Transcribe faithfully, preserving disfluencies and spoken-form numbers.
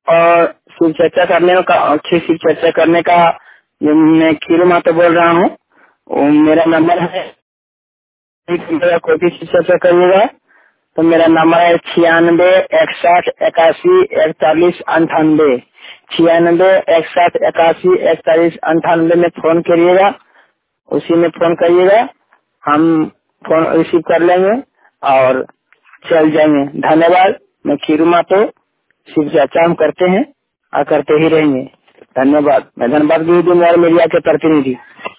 और शिव चर्चा करने का अच्छी शिव चर्चा करने का मैं खीरू माता बोल रहा हूँ। वो मेरा नंबर है, मेरा कोई भी शिव चर्चा करिएगा तो मेरा नंबर है छियानबे इकसठ इक्यासी इकतालीस अंठानबे। छियानबे इकसठ इक्यासी इकतालीस अंठानबे में फोन करिएगा, उसी में फोन करिएगा, हम फोन रिसीव कर लेंगे और चल जाएंगे। धन्यवाद। मैं खीरू मातो शिव चर्चा हम करते हैं और करते ही रहेंगे। धन्यवाद। मैं धन्यवाद गिरिधर मीडिया के प्रतिनिधि।